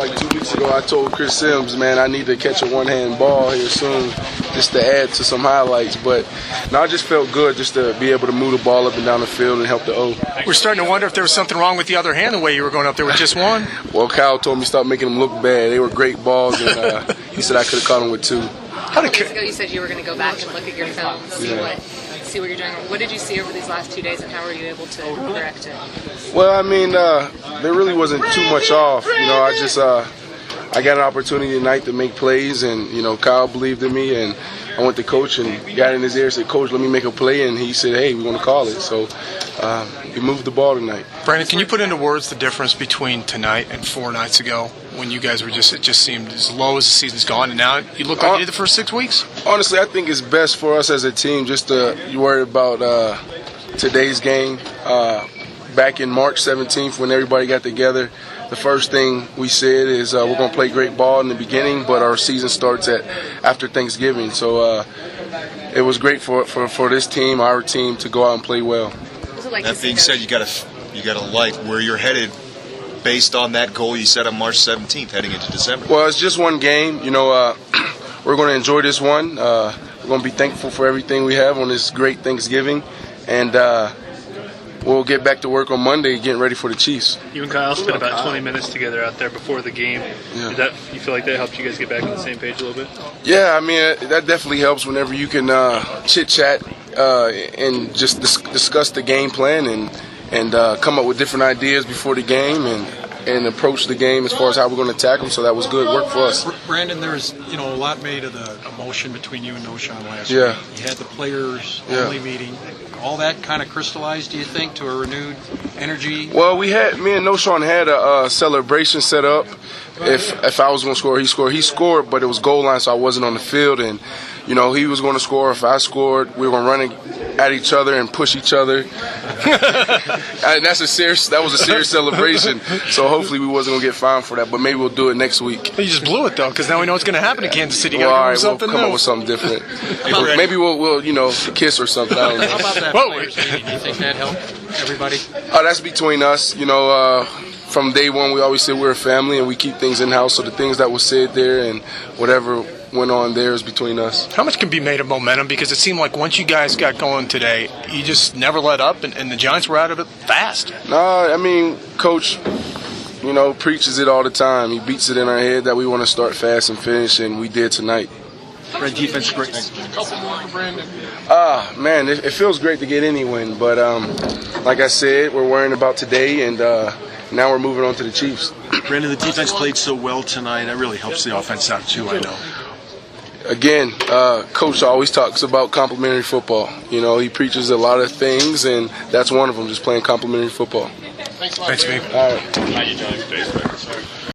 like 2 weeks ago, I told Chris Sims, man, I need to catch a one-hand ball here soon just to add to some highlights. But no, I just felt good just to be able to move the ball up and down the field and help the O. We're starting to wonder if there was something wrong with the other hand the way you were going up there with just one. Well, Kyle told me stop making them look bad. They were great balls, and he said I could have caught them with two. A couple weeks ago, you said you were going to go back and look at your film, see what you're doing. What did you see over these last 2 days, and how were you able to correct it? Well, I mean, there really wasn't too much off. You know, I got an opportunity tonight to make plays, and Kyle believed in me, and I went to coach and got in his ear and said, "Coach, let me make a play," and he said, "Hey, we're going to call it." So he moved the ball tonight. Brandon, can you put into words the difference between tonight and 4 nights ago when you guys were it just seemed as low as the season's gone, and now you look like you did the first 6 weeks? Honestly, I think it's best for us as a team just to worry about today's game. Back in March 17th when everybody got together, the first thing we said is we're going to play great ball in the beginning, but our season starts after Thanksgiving. So it was great for this team, our team, to go out and play well. That being said, you got to like where you're headed based on that goal you set on March 17th heading into December. Well, it's just one game. We're going to enjoy this one. We're going to be thankful for everything we have on this great Thanksgiving, and we'll get back to work on Monday getting ready for the Chiefs. You and Kyle spent about 20 minutes together out there before the game. Yeah. You feel like that helped you guys get back on the same page a little bit? Yeah, I mean, that definitely helps whenever you can chit-chat and just discuss the game plan and come up with different ideas before the game and approach the game as far as how we're going to attack them. So that was good work for us. Brandon, there's a lot made of the emotion between you and Noshawn last week. You had the players only meeting. All that kind of crystallized, do you think, to a renewed energy? Well, me and Noshawn had a celebration set up. If I was going to score, he scored. He scored, but it was goal line, so I wasn't on the field. And, he was going to score. If I scored, we were going to run at each other and push each other. And that was a serious celebration. So hopefully we wasn't going to get fined for that. But maybe we'll do it next week. You just blew it, though, because now we know what's going to happen in Kansas City. Well, all right, we'll come up with something different. Maybe we'll kiss or something. I don't know. How about that players meeting? Do you think that helped everybody? That's between us. From day one, we always said we're a family and we keep things in-house. So the things that were said there and whatever went on there is between us. How much can be made of momentum? Because it seemed like once you guys got going today, you just never let up, and the Giants were out of it fast. No, I mean, Coach, preaches it all the time. He beats it in our head that we want to start fast and finish, and we did tonight. Great defense, great. Couple more for Brandon. Man, it feels great to get any win, but like I said, we're worrying about today, and now we're moving on to the Chiefs. Brandon, the defense played so well tonight. That really helps the offense out too, I know. Again, Coach always talks about complimentary football. He preaches a lot of things, and that's one of them, just playing complimentary football. Thanks, Steve. All right. How you doing?